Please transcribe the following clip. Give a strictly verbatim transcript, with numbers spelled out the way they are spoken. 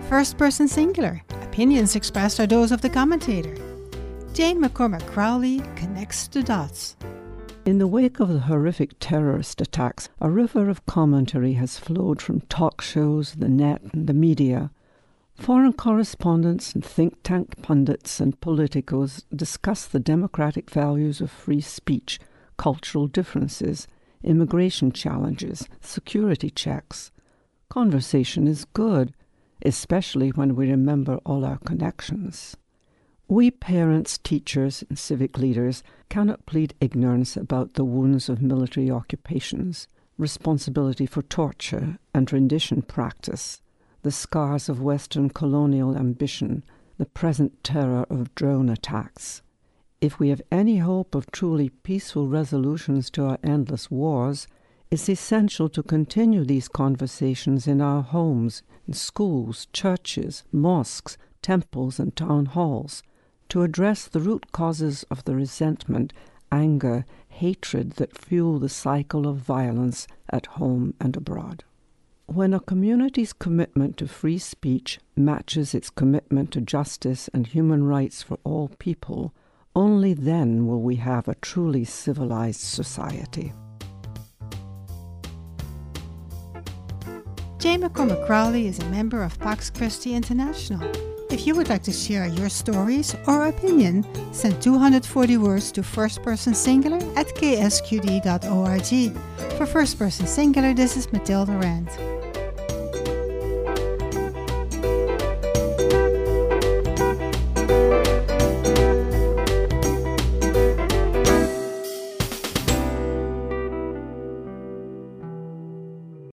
First person singular. Opinions expressed are those of the commentator. Jane McCormack Crowley connects the dots. In the wake of the horrific terrorist attacks, a river of commentary has flowed from talk shows, the net, and the media. Foreign correspondents and think tank pundits and politicos discuss the democratic values of free speech, cultural differences, immigration challenges, security checks. Conversation is good, especially when we remember all our connections. We parents, teachers, and civic leaders cannot plead ignorance about the wounds of military occupations, responsibility for torture and rendition practice, the scars of Western colonial ambition, the present terror of drone attacks. If we have any hope of truly peaceful resolutions to our endless wars, it's essential to continue these conversations in our homes, in schools, churches, mosques, temples, and town halls, to address the root causes of the resentment, anger, hatred that fuel the cycle of violence at home and abroad. When a community's commitment to free speech matches its commitment to justice and human rights for all people, only then will we have a truly civilized society. Jane McCormack Crowley is a member of Pax Christi International. If you would like to share your stories or opinion, send two hundred forty words to first person singular at k s q d dot org. For First Person Singular, this is Matilda Rand.